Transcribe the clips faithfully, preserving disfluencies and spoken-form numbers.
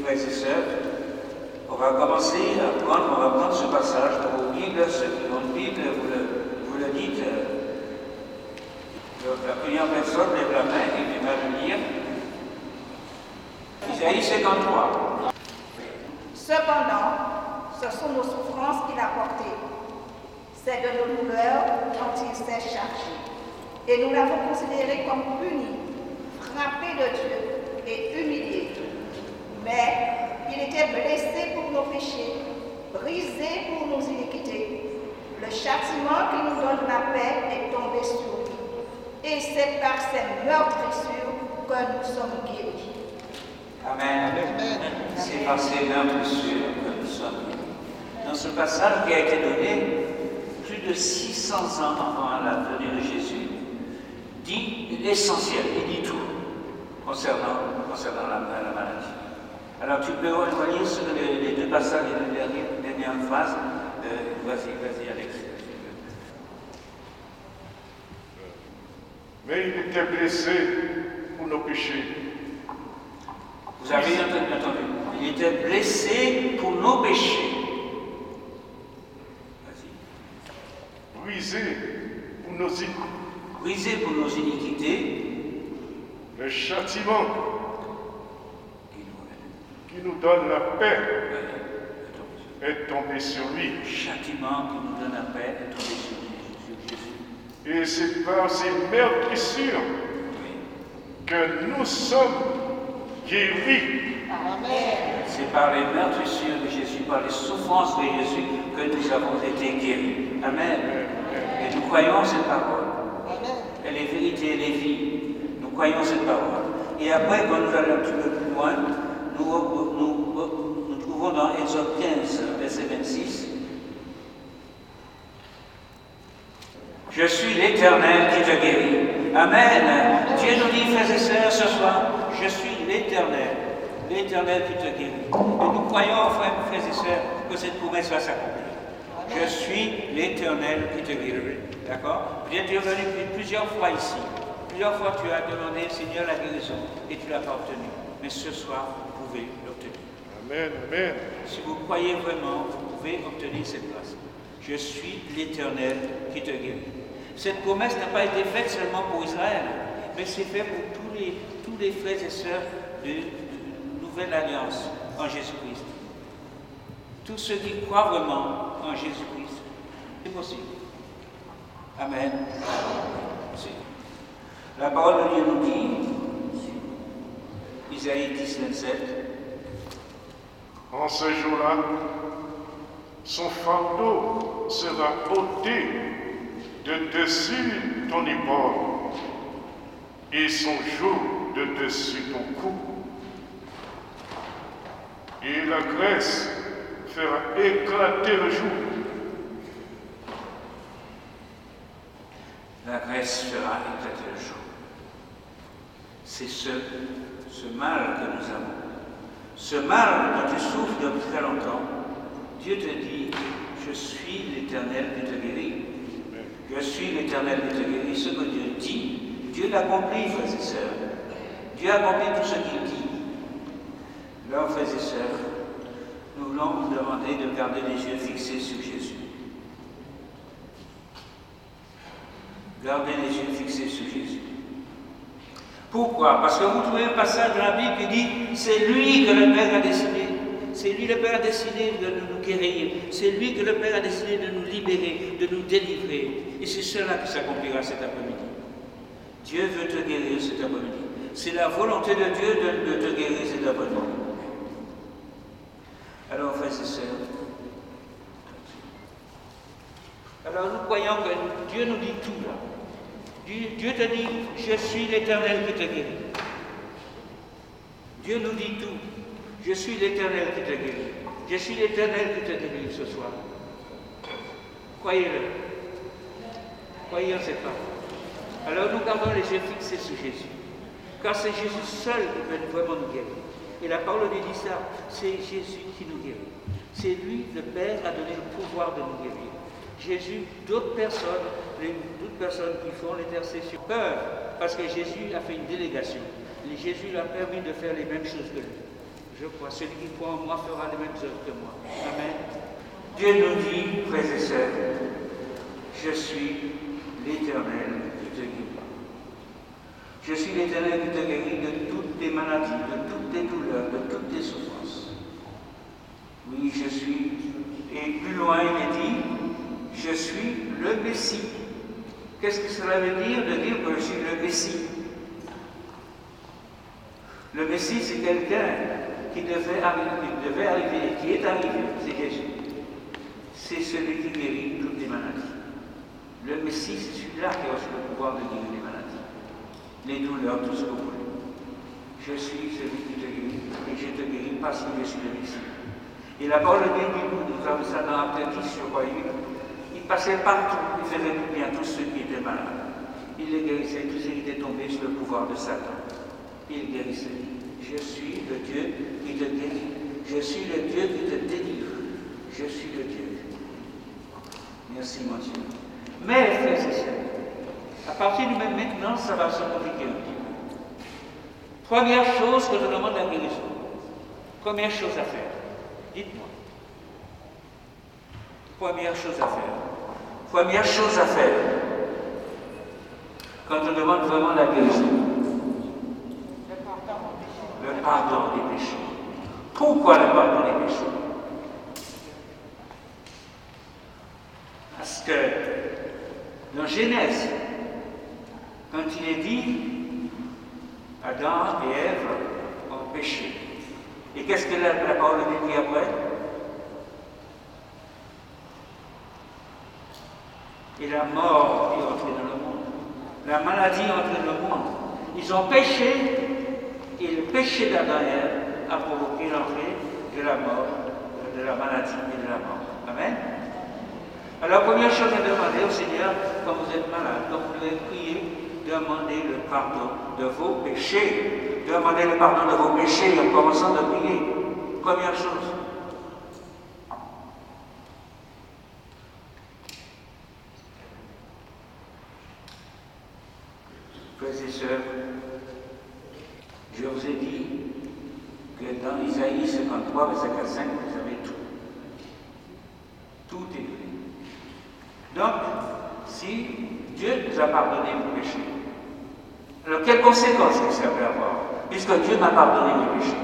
frères et sœurs, on va commencer à prendre, on va prendre ce passage dans vos Bibles, ceux qui ont une Bible, vous le, vous le dites. Euh, la première personne lève la main et va le lire. Isaïe cinquante-trois. Cependant, ce sont nos souffrances qu'il a portées. C'est de nos douleurs dont il s'est chargé. Et nous l'avons considéré comme puni, frappé de Dieu et humilié. Mais il était blessé pour nos péchés, brisé pour nos iniquités. Le châtiment qui nous donne la paix est tombé sur lui. Et c'est par ses meurtrissures que nous sommes guéris. Amen. Amen. C'est par ces meurtrissures que nous sommes guéris. Dans ce passage qui a été donné plus de six cents ans avant la venue de Jésus, dit l'essentiel, il dit tout concernant, concernant la, la maladie. Alors tu peux relire sur les, les deux passages, les deux dernières, dernières phrases. Euh, vas-y, vas-y, Alex. Mais il était blessé pour nos péchés. Vous avez entendu? Il était blessé pour nos péchés. Vas-y. Brisé pour nos iniquités. Brisé pour nos iniquités. Le châtiment qui nous donne la paix est tombé sur lui. Le châtiment qui nous donne la paix est tombé sur Jésus. Et c'est par ces meurtrissures que nous sommes guéris. Amen. C'est par les meurtrissures de Jésus, par les souffrances de Jésus que nous avons été guéris. Amen. Et nous croyons cette parole. Elle est vérité, elle est vie. Nous croyons cette parole. Et après, quand nous allons un petit peu plus loin, nous, nous, nous trouvons dans Exode quinze, verset vingt-six. Je suis l'Éternel qui te guérit. Amen. Dieu nous dit, frères et sœurs, ce soir, je suis l'Éternel, l'Éternel qui te guérit. Et nous croyons, frères, frères et sœurs, que cette promesse va s'accomplir. Je suis l'Éternel qui te guérit. D'accord? Tu es venu plusieurs fois ici. Plusieurs fois tu as demandé, Seigneur, la guérison, et tu ne l'as pas obtenue. Mais ce soir, vous pouvez l'obtenir. Amen, amen. Si vous croyez vraiment, vous pouvez obtenir cette grâce. Je suis l'Éternel qui te guérit. Cette promesse n'a pas été faite seulement pour Israël, mais c'est fait pour tous les, tous les frères et sœurs de, de Nouvelle Alliance en Jésus-Christ. Tous ceux qui croient vraiment en Jésus-Christ. C'est possible. Amen. Merci. La parole de Dieu nous dit, Isaïe dix, vingt-sept. En ce jour-là, son fardeau sera ôté de dessus ton épaule et son joug de dessus ton cou. Et la graisse fera éclater le joug. La graisse fera éclater le joug. C'est ce, ce mal que nous avons. Ce mal dont tu souffres depuis très longtemps, Dieu te dit, je suis l'Éternel qui te guérit. Je suis l'Éternel qui te guérit. Ce que Dieu dit, Dieu l'accomplit, frères et sœurs. Dieu accomplit tout ce qu'il dit. Alors, frères et sœurs, nous voulons vous demander de garder les yeux fixés sur Jésus. Gardez les yeux fixés sur Jésus. Pourquoi? Parce que vous trouvez un passage de la Bible qui dit c'est lui que le Père a décidé. C'est lui, le Père, a décidé de nous guérir. C'est lui que le Père a décidé de nous libérer, de nous délivrer. Et c'est cela qui s'accomplira cet après-midi. Dieu veut te guérir cet après-midi. C'est la volonté de Dieu de, de te guérir cet après-midi. Alors, frères et sœurs, alors nous croyons que Dieu nous dit tout là. Dieu, Dieu te dit, je suis l'Éternel qui te guérit. Dieu nous dit tout. Je suis l'Éternel qui te guérit. Je suis l'Éternel qui te guérit ce soir. Croyez-le. Croyez en cette parole. Alors nous gardons les yeux fixés sur Jésus. Car c'est Jésus seul qui peut vraiment nous guérir. Et la parole de dit ça, c'est Jésus qui nous guérit. C'est lui, le Père, a donné le pouvoir de nous guérir. Jésus, d'autres personnes, d'autres personnes qui font l'intercession, peuvent, parce que Jésus a fait une délégation. Et Jésus lui a permis de faire les mêmes choses que lui. Je crois, celui qui croit en moi fera les mêmes œuvres que moi. Amen. Dieu nous dit, frères et sœurs, je suis l'Éternel qui te guérit. Je suis l'Éternel qui te guérit de toutes tes maladies, de toutes tes douleurs, de toutes tes souffrances. Oui, je suis. Et plus loin, il est dit, je suis le Messie. Qu'est-ce que cela veut dire de dire que je suis le Messie? Le Messie, c'est quelqu'un qui devait arriver, qui devait arriver, qui est arrivé, c'est Jésus. C'est celui qui guérit toutes les maladies. Le Messie, c'est celui-là qui a aussi le pouvoir de guérir les maladies, les douleurs, tout ce que vous voulez. Je suis celui qui te guérit, et je te guéris parce que je suis le Messie. Et la parole de Dieu, nous avons ça dans Acte dix, je crois, il passait partout, il faisait du bien à tous ceux qui étaient malades. Il les guérissait, tous ceux qui étaient tombés sous le pouvoir de Satan. Il guérissait. Je suis le Dieu qui te guérit. Je suis le Dieu qui te délivre. Je suis le Dieu. Merci, mon Dieu. Mais, frères et sœurs, à partir de maintenant, ça va se compliquer un petit peu. Première chose que je demande la guérison. Première chose à faire. Dites-moi. Première chose à faire. Première chose à faire. Quand on demande vraiment la guérison. Le pardon des péchés. Pourquoi le pardon des péchés? Parce que dans Genèse, quand il est dit Adam et Ève ont péché. Et qu'est-ce que la, la parole de Dieu dit après? Et la mort est entrée dans le monde. La maladie est entrée dans le monde. Ils ont péché, et le péché d'Adam et Ève a provoqué l'entrée de la mort, de la maladie et de la mort. Amen. Alors, première chose à demander au Seigneur, quand vous êtes malade, quand vous devez prier, demandez le pardon de vos péchés. Demandez le pardon de vos péchés en commençant de prier. Première chose. Frères et sœurs, je vous ai dit que dans Isaïe cinquante-trois, verset quatre à cinq, vous avez tout. Tout est donné. Donc, si Dieu nous a pardonné nos péchés, alors quelles conséquences que ça peut avoir, puisque Dieu m'a pardonné mes péchés?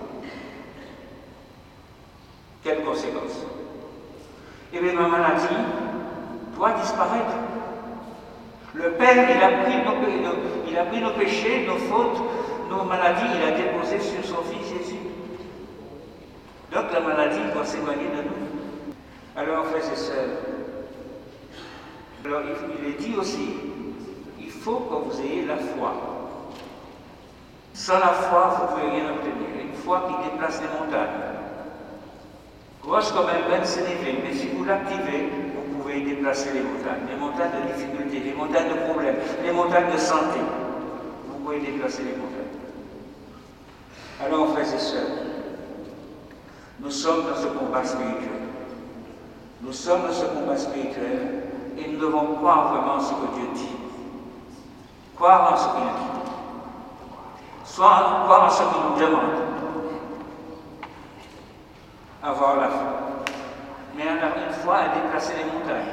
Quelles conséquences? Eh bien, ma maladie doit disparaître. Le Père, il a pris nos, nos, il a pris nos péchés, nos fautes, nos maladies, il a déposé sur son Fils Jésus. Donc la maladie doit s'éloigner de nous. Alors, frères et sœurs, alors il, il est dit aussi, il faut que vous ayez la foi. Sans la foi, vous ne pouvez rien obtenir. Une foi qui déplace les montagnes. Grosse comme un ben, c'est élevé, mais si vous l'activez, vous pouvez déplacer les montagnes. Les montagnes de difficultés, les montagnes de problèmes, les montagnes de santé. Vous pouvez déplacer les montagnes. Alors, frères et sœurs, nous sommes dans ce combat spirituel. Nous sommes dans ce combat spirituel et nous devons croire vraiment en ce que Dieu dit. Croire en ce qu'il dit. Soit croire en ce qu'il nous demande. Avoir la foi. Mais une foi à déplacer les montagnes.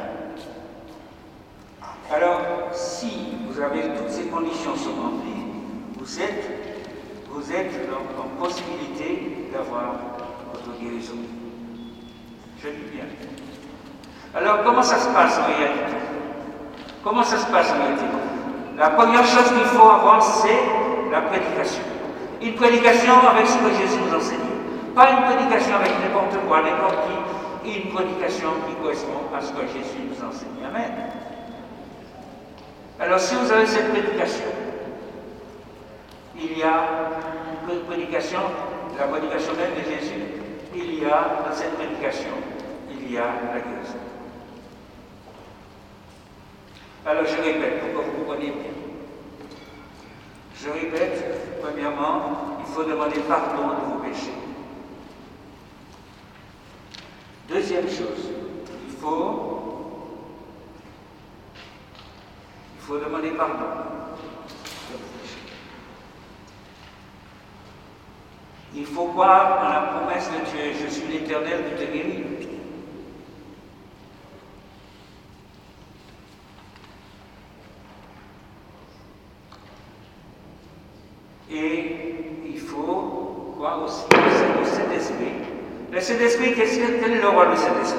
Alors, si vous avez toutes ces conditions sont remplies, vous êtes, vous êtes donc en possibilité d'avoir votre guérison. Je dis bien. Alors, comment ça se passe en réalité? Comment ça se passe en réalité? La première chose qu'il faut avoir, c'est la prédication. Une prédication avec ce que Jésus nous enseigne. Pas une prédication avec n'importe quoi, n'importe qui, une prédication qui correspond à ce que Jésus nous enseigne. Amen. Alors, si vous avez cette prédication, il y a une prédication, la prédication même de Jésus, il y a dans cette prédication, il y a la guérison. Alors, je répète pour que vous compreniez bien. Je répète, premièrement, il faut demander pardon de vos péchés. Deuxième chose, il faut, il faut demander pardon de vos péchés. Il faut croire en la promesse de Dieu. Je suis l'Éternel qui te guérit. Et il faut croire aussi au Saint-Esprit. Le Saint-Esprit, quel est le rôle du Saint-Esprit?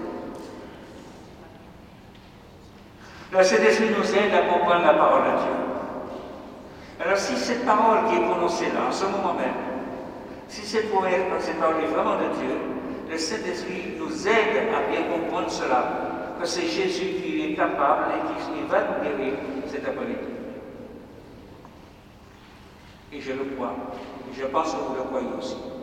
Le Saint-Esprit nous aide à comprendre la parole de Dieu. Alors si cette parole qui est prononcée là, en ce moment même, si cette parole, cette parole est vraiment de Dieu, le Saint-Esprit nous aide à bien comprendre cela, que c'est Jésus qui est capable et qui va nous guérir cet après-midi. Et je le crois. Et je pense que vous le croyez aussi.